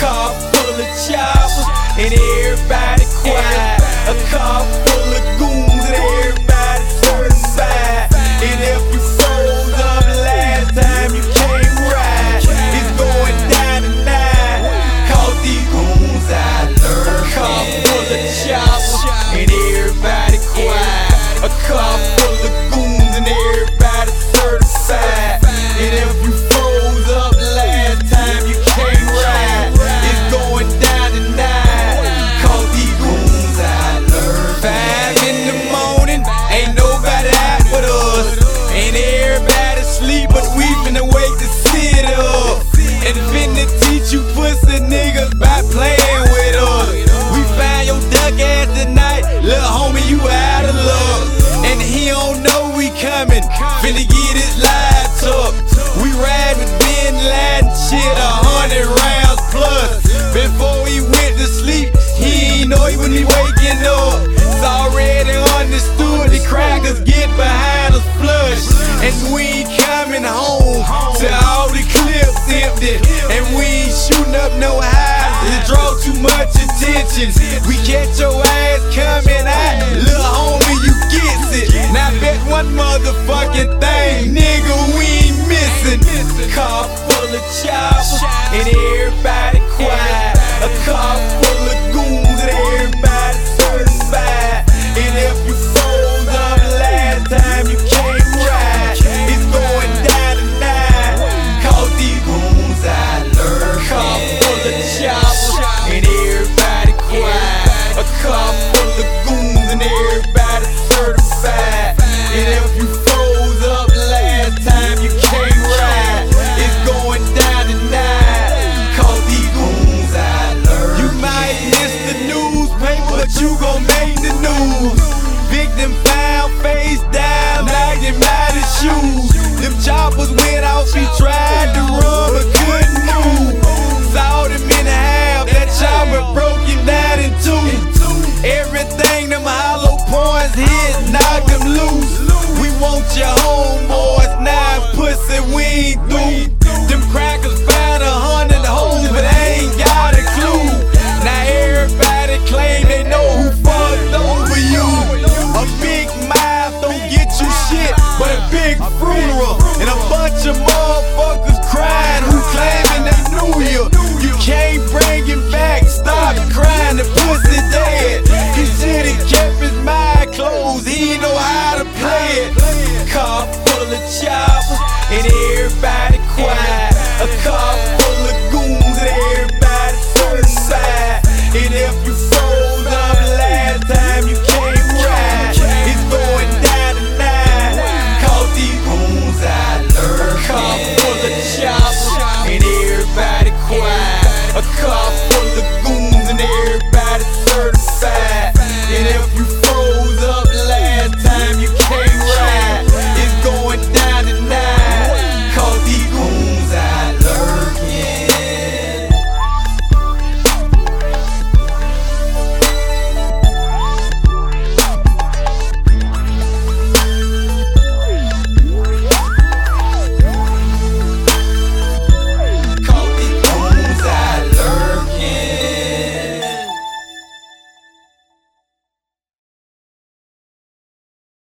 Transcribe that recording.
car full of choppers, and everybody quiet. A car full of goons, and everybody certified. And if you froze up last time you came right, it's going down tonight. Cause these goons I learned. Car full of choppers, and everybody quiet. A car full of goons, and everybody certified. And if you froze up last time you came right, it's going down tonight. Cause these goons I learned. 5 in the morning, ain't nobody out with us, and everybody sleep, but we finna wake the city up. And finna teach you pussy niggas by playing with us. We find your duck ass tonight, little homie, you out of luck. And he don't know we coming, finna get his lights up. We ride with Ben Laden, shit 100 rounds plus. Before he went to sleep, he ain't know he when he waking up. It's already understood the crackers get behind us flush. And we ain't coming home till all the clips empty. And we ain't shooting up no houses, it draw too much attention. We catch your ass coming out, little homie, you gets it. Now bet one motherfucking thing, nigga, we ain't missing. Car full of choppers, and